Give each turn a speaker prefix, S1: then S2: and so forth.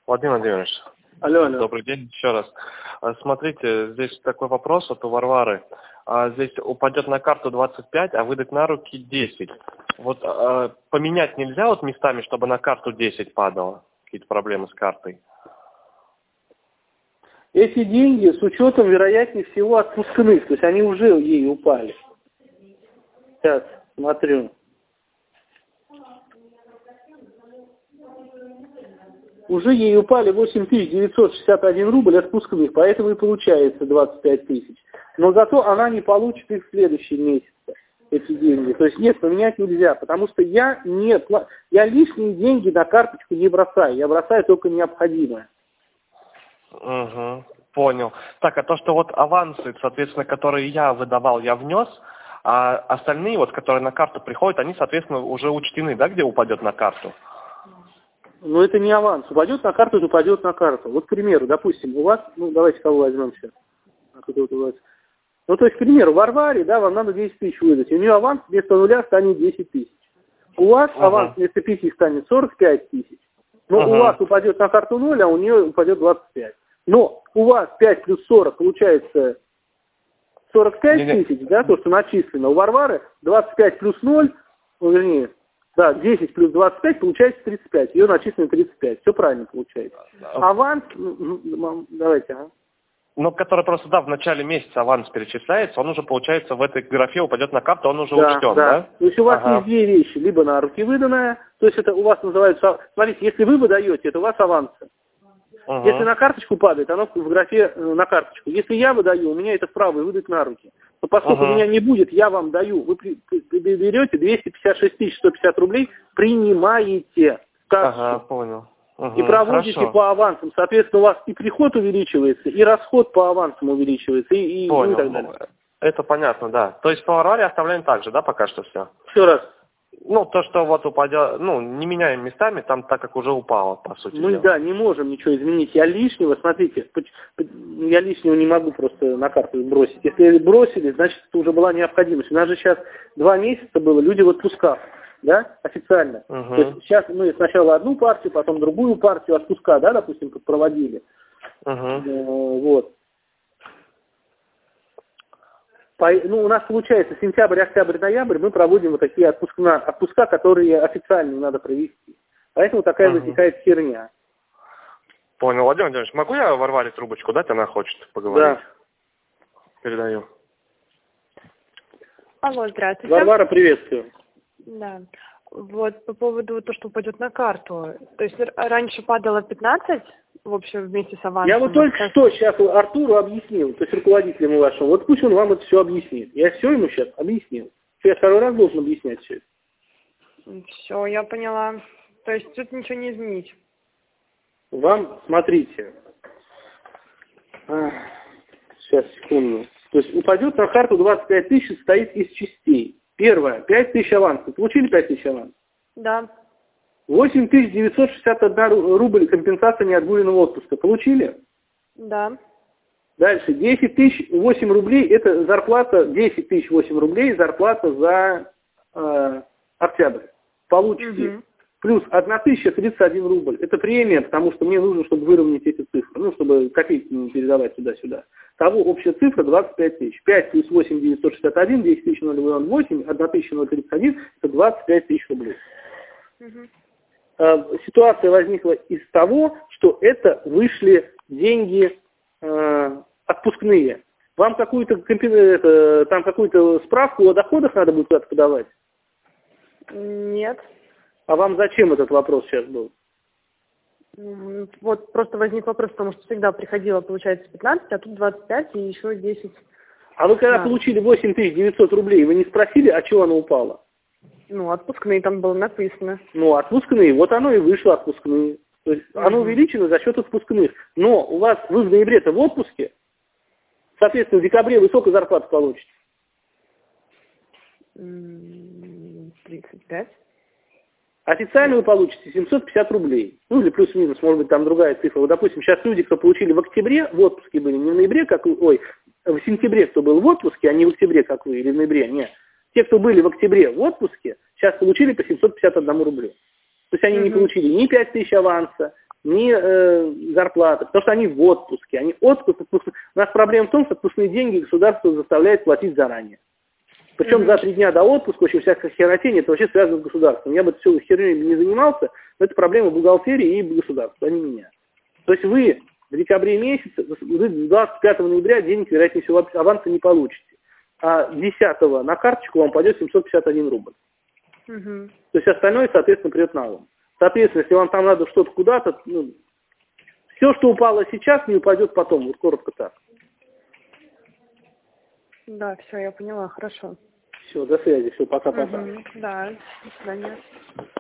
S1: Владимир Владимирович,
S2: Алло.
S1: добрый день еще раз. Смотрите, здесь такой вопрос вот у Варвары. Здесь упадет на карту 25, а выдать на руки 10. Вот поменять нельзя вот местами, чтобы на карту 10 падало? Какие-то проблемы с картой?
S2: Эти деньги с учетом, вероятнее всего, отпускных, то есть они уже ей упали. Сейчас, смотрю. Уже ей упали 8961 рубль отпускных, поэтому и получается 25 тысяч. Но зато она не получит их в следующем месяце, эти деньги. То есть нет, поменять нельзя, потому что я лишние деньги на карточку не бросаю, я бросаю только необходимое.
S1: Угу, понял. Так, а то, что вот авансы, соответственно, которые я выдавал, я внес, а остальные, вот, которые на карту приходят, они, соответственно, уже учтены, да, где упадет на карту?
S2: Но это не аванс. Упадет на карту, то упадет на карту. Вот, к примеру, допустим, у вас, давайте кого возьмем сейчас. То есть, к примеру, Варваре, да, вам надо 10 тысяч выдать. У нее аванс вместо нуля станет 10 тысяч. У вас аванс вместо 5 станет 45 тысяч. Но у вас упадет на карту 0, а у нее упадет 25. Но у вас 5 плюс 40 получается 45 тысяч, да, то, что начислено. У Варвары 25 плюс 0, вернее, да, 10 плюс 25 получается 35. Ее начислено 35. Все правильно получается. Аванс, давайте,
S1: Ну, который просто, да, в начале месяца аванс перечисляется, он уже, получается, в этой графе упадет на карту, он уже учтен, да?
S2: То есть у вас есть две вещи. Либо на руки выданная, то есть это у вас называется... Смотрите, если вы выдаете, это у вас авансы. Если на карточку падает, оно в графе на карточку. Если я выдаю, у меня это вправо и выдать на руки. Но поскольку у меня не будет, я вам даю. Вы берете 256 150 рублей, принимаете в карточку.
S1: Понял.
S2: И проводите по авансам. Соответственно, у вас и приход увеличивается, и расход по авансам увеличивается, и
S1: Понял.
S2: так далее.
S1: Это понятно, да. То есть по Варваре оставляем так же, да, пока что все?
S2: Еще раз.
S1: Ну, то, что вот упадет, не меняем местами, там так как уже упало, по сути
S2: Мы,
S1: дела.
S2: не можем ничего изменить. Я лишнего, смотрите, я лишнего не могу просто на карту бросить. Если бросили, значит, это уже была необходимость. У нас же сейчас 2 месяца было, люди в отпусках, да, официально. То есть сейчас мы сначала одну партию, потом другую партию отпуска, да, допустим, проводили. Вот. У нас получается сентябрь, октябрь, ноябрь мы проводим вот такие отпуска, которые официально надо провести. Поэтому такая возникает херня.
S1: Понял. Владимир Владимирович, могу я Варваре трубочку дать? Она хочет поговорить.
S2: Да.
S1: Передаю.
S3: Алло, здравствуйте.
S2: Варвара, приветствую.
S3: Да. Вот по поводу того, что упадет на карту. То есть раньше падало 15, в общем, вместе с авансом.
S2: Я вот только что сейчас Артуру объяснил, то есть руководителю вашему. Вот пусть он вам это все объяснит. Я все ему сейчас объяснил. Я второй раз должен объяснять все это.
S3: Все, я поняла. То есть тут ничего не изменить.
S2: Вам, смотрите. Сейчас, секунду. То есть упадет на карту 25 тысяч, состоит из частей. Первое, 5 тысяч аванса. Получили 5 тысяч аванса?
S3: Да.
S2: 8961 рубль компенсация неотгуленного отпуска. Получили?
S3: Да.
S2: Дальше. 10 тысяч 8 рублей, это зарплата, 10 тысяч 8 рублей, зарплата за октябрь. Получите. Плюс 1031 рубль. Это премия, потому что мне нужно, чтобы выровнять эти цифры. Чтобы копейки не передавать туда-сюда. Того общая цифра 25 тысяч. 5 плюс 8 961, 10 тысяч 008, 1031, это 25 тысяч рублей. Ситуация возникла из того, что это вышли деньги отпускные. Вам какую-то справку о доходах надо будет куда-то подавать?
S3: Нет.
S2: А вам зачем этот вопрос сейчас был?
S3: Вот просто возник вопрос, потому что всегда приходило, получается, 15, а тут 25 и еще 10.
S2: А вы когда получили 8900 рублей, вы не спросили, а чего оно упало?
S3: Отпускные там было написано.
S2: Отпускные, вот оно и вышло отпускные. То есть оно увеличено за счет отпускных. Но вы в ноябре-то в отпуске, соответственно, в декабре вы сколько зарплату получите?
S3: 35.
S2: Официально вы получите 750 рублей. Или плюс-минус, может быть, там другая цифра. Вот, допустим, сейчас люди, кто получили в октябре, в отпуске были, не в ноябре, в сентябре, кто был в отпуске, а не в октябре, как вы, или в ноябре, нет. Те, кто были в октябре в отпуске, сейчас получили по 751 рублю. То есть они не получили ни 5 тысяч аванса, ни зарплаты, потому что они в отпуске. У нас проблема в том, что отпускные деньги государство заставляет платить заранее. Причем за 3 дня до отпуска очень всякая херотень, это вообще связано с государством. Я бы это все херней не занимался, но это проблема бухгалтерии и государства, а не меня. То есть вы в декабре месяце, вы 25 ноября денег, вероятнее всего, аванса не получите. А 10-го на карточку вам пойдет 751 рубль. То есть остальное, соответственно, придет на ум. Соответственно, если вам там надо что-то куда-то, все, что упало сейчас, не упадет потом. Вот коротко так.
S3: Да, все, я поняла, хорошо.
S2: Все, до связи, все, пока-пока.
S3: Да, до свидания.